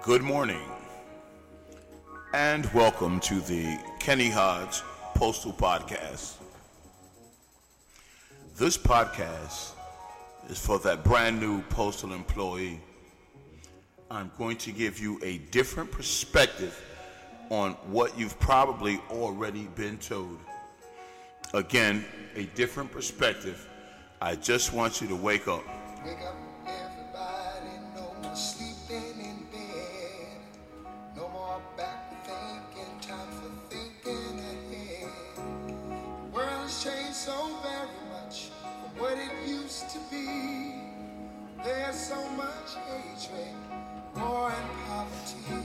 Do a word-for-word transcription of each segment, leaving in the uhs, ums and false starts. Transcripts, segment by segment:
Good morning, and welcome to the Kenny Hodge Postal Podcast. This podcast is for that brand new postal employee. I'm going to give you a different perspective on what you've probably already been told. Again, a different perspective. I just want you to wake up. Wake up, everybody, no more sleeping in bed. No more back thinking, time for thinking ahead. The world has changed so very much from what it used to be. There's so much hatred, war and poverty.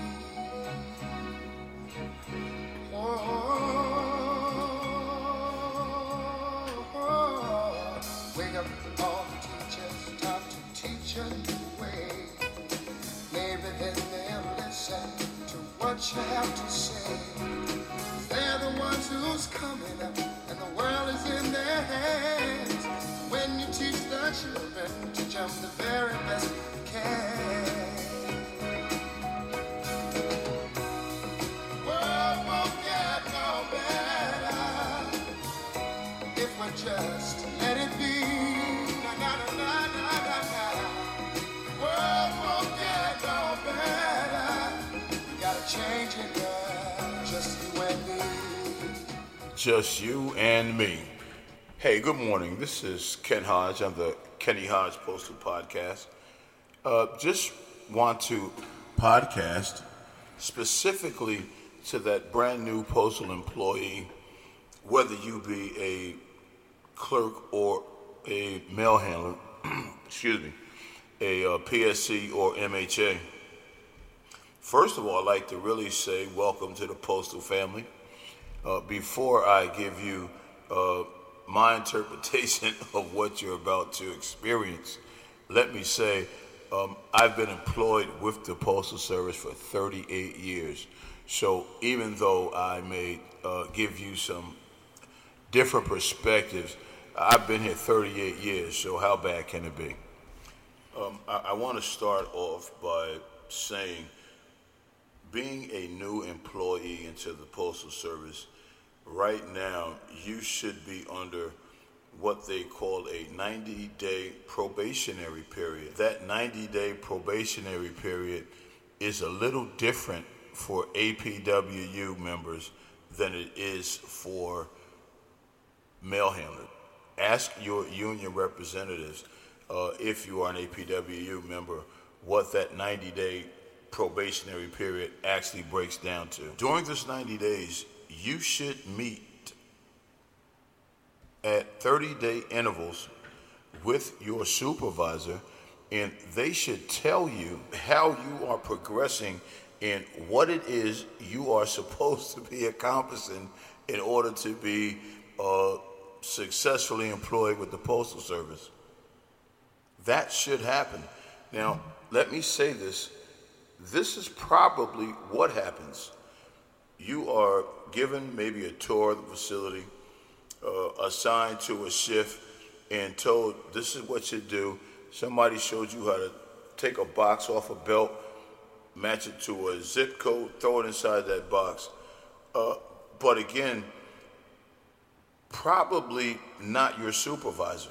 Oh, wake up all the teachers, time to teach a new way. Maybe then they'll listen to what you have to say. They're the ones who's coming up, and the world is in their hands. When you teach the children to jump the very best you can. World won't get no better if we just let it be. Na na na na na na na. World won't get no better. We gotta change it, girl. Just you and me. Just you and me. Hey, good morning. This is Ken Hodge on the Kenny Hodge Postal Podcast. Uh, just want to podcast specifically to that brand new postal employee, whether you be a clerk or a mail handler, excuse me, a uh, P S C or M H A. First of all, I'd like to really say welcome to the postal family. Uh, before I give you uh, my interpretation of what you're about to experience, let me say um, I've been employed with the Postal Service for thirty-eight years. So even though I may uh, give you some different perspectives, I've been here thirty-eight years, so how bad can it be? Um, I, I want to start off by saying being a new employee into the Postal Service, right now you should be under what they call a ninety-day probationary period. That ninety-day probationary period is a little different for A P W U members than it is for mail handlers. Ask your union representatives uh, if you are an A P W U member what that ninety-day probationary period actually breaks down to. During this ninety days, you should meet at thirty-day intervals with your supervisor, and they should tell you how you are progressing and what it is you are supposed to be accomplishing in order to be uh, successfully employed with the Postal Service. That should happen. Now, let me say this. This is probably what happens. You are given maybe a tour of the facility, uh, assigned to a shift, and told this is what you do. Somebody showed you how to take a box off a belt, match it to a zip code, throw it inside that box. Uh, but again, probably not your supervisor.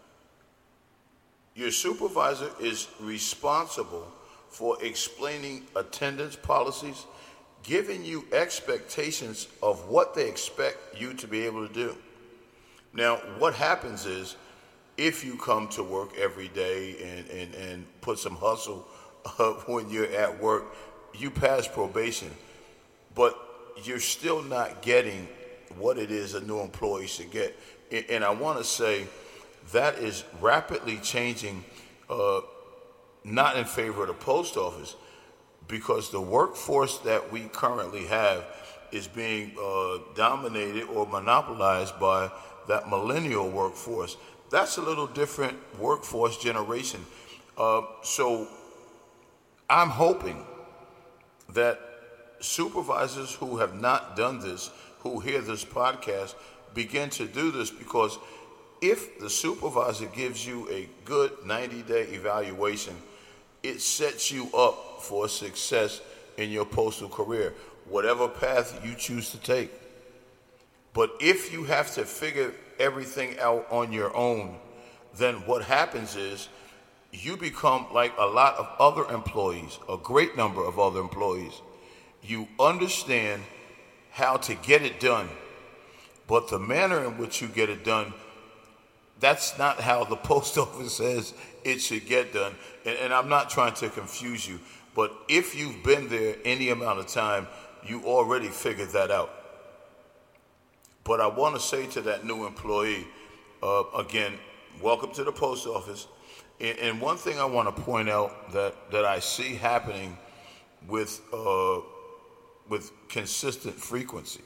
Your supervisor is responsible for explaining attendance policies, giving you expectations of what they expect you to be able to do. Now, what happens is, if you come to work every day and, and, and put some hustle uh, when you're at work, you pass probation, but you're still not getting what it is a new employee should get. And, and I want to say that is rapidly changing, uh, not in favor of the post office, because the workforce that we currently have is being uh, dominated or monopolized by that millennial workforce. That's a little different workforce generation. Uh, so I'm hoping that supervisors who have not done this, who hear this podcast, begin to do this, because if the supervisor gives you a good ninety-day evaluation, it sets you up for success in your postal career, whatever path you choose to take. But if you have to figure everything out on your own, then what happens is you become like a lot of other employees, a great number of other employees. You understand how to get it done, but the manner in which you get it done, that's not how the post office says it should get done. And, and I'm not trying to confuse you, but if you've been there any amount of time, you already figured that out. But I want to say to that new employee, uh, again, welcome to the post office. And, and one thing I want to point out that, that I see happening with uh, with consistent frequency.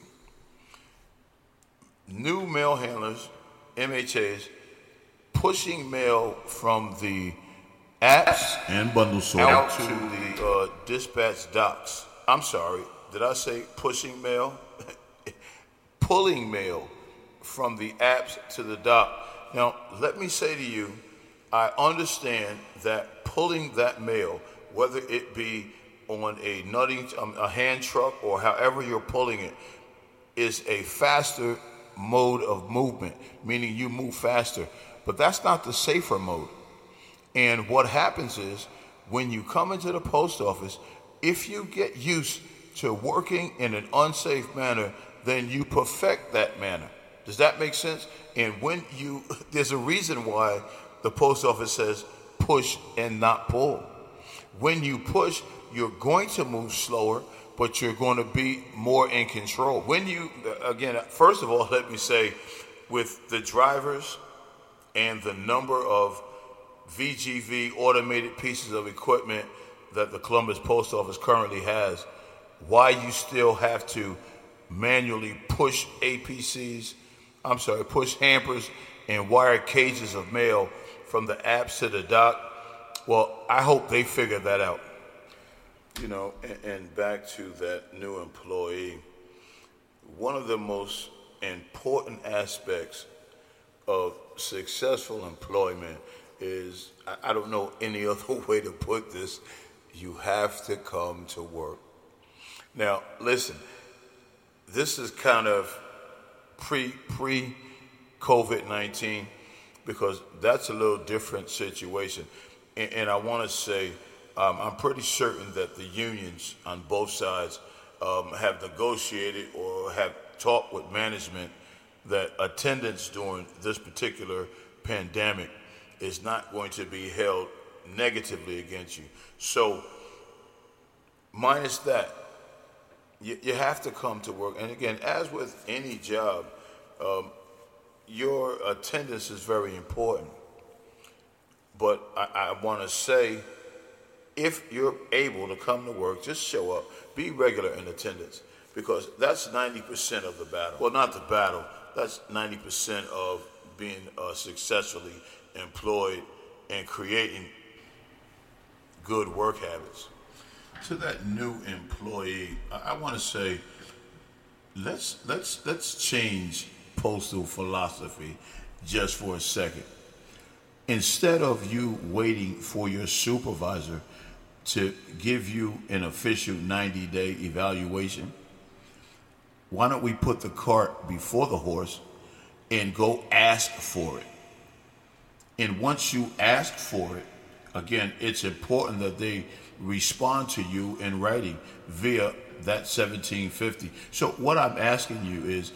New mail handlers, M H As, pushing mail from the apps and bundle sorting out to the uh, dispatch docks. I'm sorry, did I say pushing mail? Pulling mail from the apps to the dock. Now, let me say to you, I understand that pulling that mail, whether it be on a nutting, um, a hand truck, or however you're pulling it, is a faster mode of movement, meaning you move faster. But that's not the safer mode. And what happens is, when you come into the post office, if you get used to working in an unsafe manner, then you perfect that manner. Does that make sense? And when you, there's a reason why the post office says push and not pull. When you push, you're going to move slower, but you're going to be more in control. When you, again, first of all, let me say, with the drivers and the number of V G V automated pieces of equipment that the Columbus Post Office currently has, why you still have to manually push A P Cs, I'm sorry, push hampers and wire cages of mail from the apps to the dock. Well, I hope they figure that out. You know, and, and back to that new employee, one of the most important aspects of successful employment is, I, I don't know any other way to put this, you have to come to work. Now, listen, this is kind of pre, pre-COVID nineteen, because that's a little different situation. And, and I want to say, um, I'm pretty certain that the unions on both sides um, have negotiated or have talked with management that attendance during this particular pandemic is not going to be held negatively against you. So, minus that, you, you have to come to work. And again, as with any job, um, your attendance is very important. But I, I want to say, if you're able to come to work, just show up. Be regular in attendance, because that's ninety percent of the battle. Well, not the battle. That's ninety percent of being uh, successfully employed and creating good work habits. To that new employee, I, I want to say, let's let's let's change postal philosophy just for a second. Instead of you waiting for your supervisor to give you an official ninety-day evaluation, why don't we put the cart before the horse and go ask for it? And once you ask for it, again, it's important that they respond to you in writing via that seventeen fifty. So what I'm asking you is,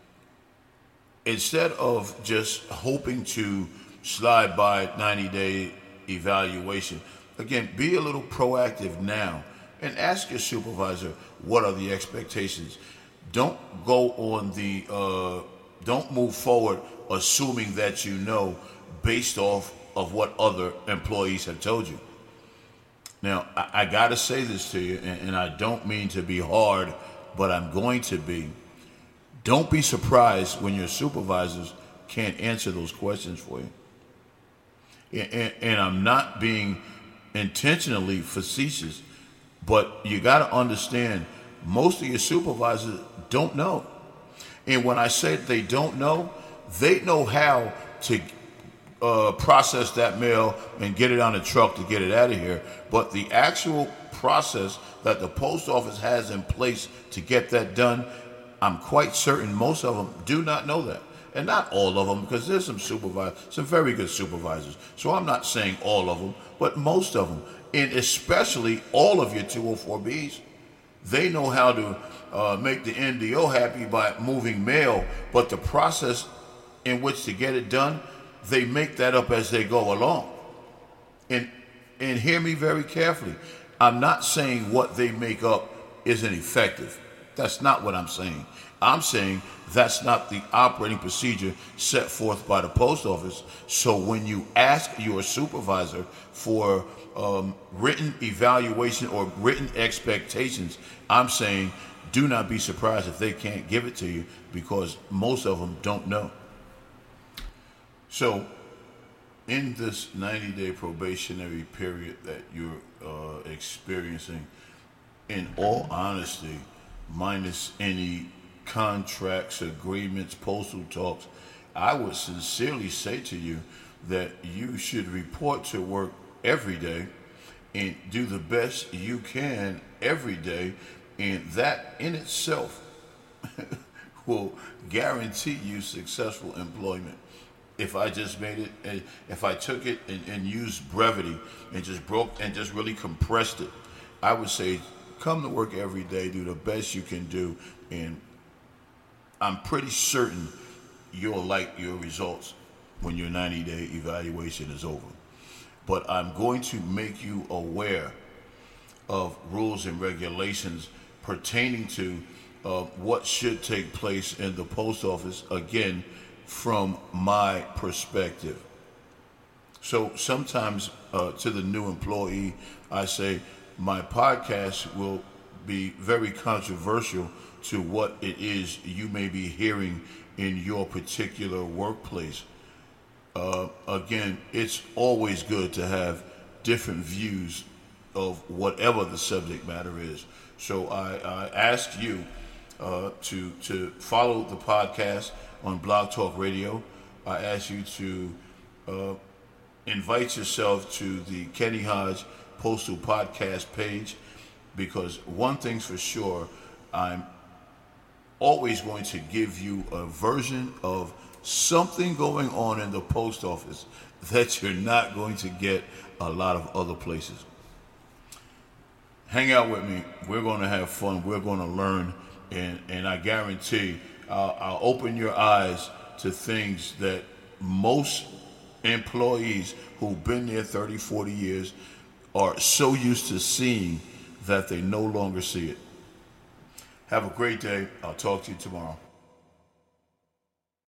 instead of just hoping to slide by ninety-day evaluation, again, be a little proactive now and ask your supervisor, what are the expectations? Don't go on the, uh, don't move forward assuming that you know based off of what other employees have told you. Now, I, I got to say this to you, and, and I don't mean to be hard, but I'm going to be. Don't be surprised when your supervisors can't answer those questions for you. And, and, and I'm not being intentionally facetious, but you got to understand, most of your supervisors don't know. And when I say they don't know, they know how to uh, process that mail and get it on a truck to get it out of here. But the actual process that the post office has in place to get that done, I'm quite certain most of them do not know that. And not all of them, because there's some supervisors, some very good supervisors. So I'm not saying all of them, but most of them. And especially all of your two oh four Bs. They know how to uh, make the N D O happy by moving mail, but the process in which to get it done, they make that up as they go along. And and hear me very carefully. I'm not saying what they make up isn't effective. That's not what I'm saying. I'm saying that's not the operating procedure set forth by the post office. So when you ask your supervisor for um, written evaluation or written expectations, I'm saying do not be surprised if they can't give it to you, because most of them don't know. So in this ninety-day probationary period that you're uh, experiencing, in all honesty, minus any contracts, agreements, postal talks, I would sincerely say to you that you should report to work every day and do the best you can every day, and that in itself will guarantee you successful employment. If I just made it, if I took it and, and used brevity and just broke and just really compressed it, I would say come to work every day, do the best you can do, and I'm pretty certain you'll like your results when your ninety-day evaluation is over. But I'm going to make you aware of rules and regulations pertaining to uh, what should take place in the post office, again, from my perspective. So sometimes uh, to the new employee, I say my podcast will be very controversial to what it is you may be hearing in your particular workplace. Uh, again, it's always good to have different views of whatever the subject matter is. So I, I ask you uh, to to follow the podcast on Blog Talk Radio. I ask you to uh, invite yourself to the Kenny Hodge Postal Podcast page, because one thing's for sure, I'm always going to give you a version of something going on in the post office that you're not going to get a lot of other places. Hang out with me. We're going to have fun. We're going to learn. And, and I guarantee I'll, I'll open your eyes to things that most employees who've been there thirty, forty years are so used to seeing that they no longer see it. Have a great day. I'll talk to you tomorrow.